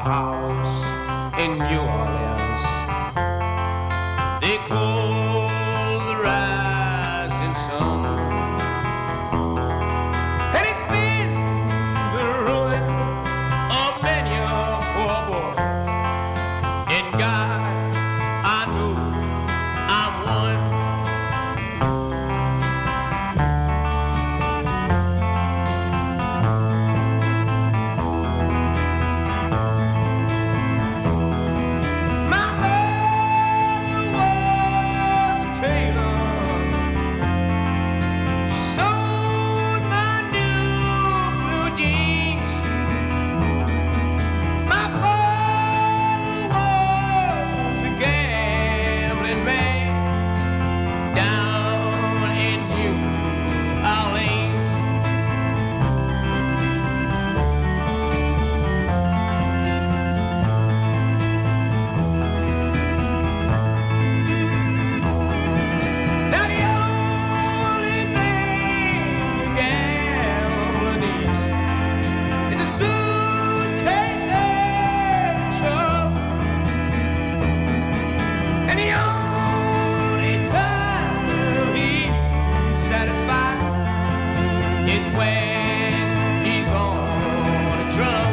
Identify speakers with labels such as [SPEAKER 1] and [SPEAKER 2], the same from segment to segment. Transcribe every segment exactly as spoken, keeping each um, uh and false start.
[SPEAKER 1] house in New Orleans. They call the rising sun. And it's been the ruin of many a poor boy. In God, I know I'm one. My mother was a tailor. She sewed my new blue jeans. My father was a gambling man down in New Orleans. Now the only thing a gambler needs is a suitcase and trouble. And the only time he's satisfied is when he's on a drum.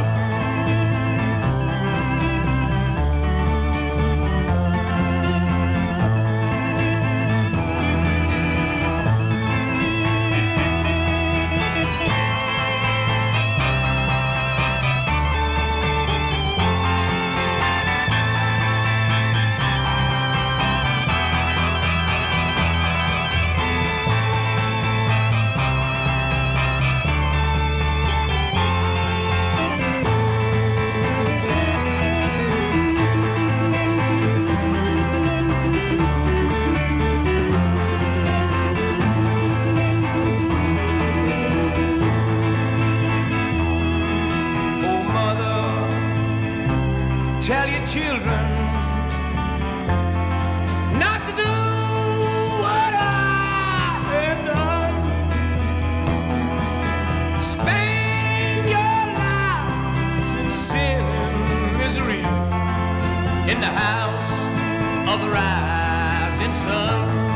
[SPEAKER 1] Oh, mother, tell your children not to do what I have done. Spend your lives in sin and misery in the house of the rising sun.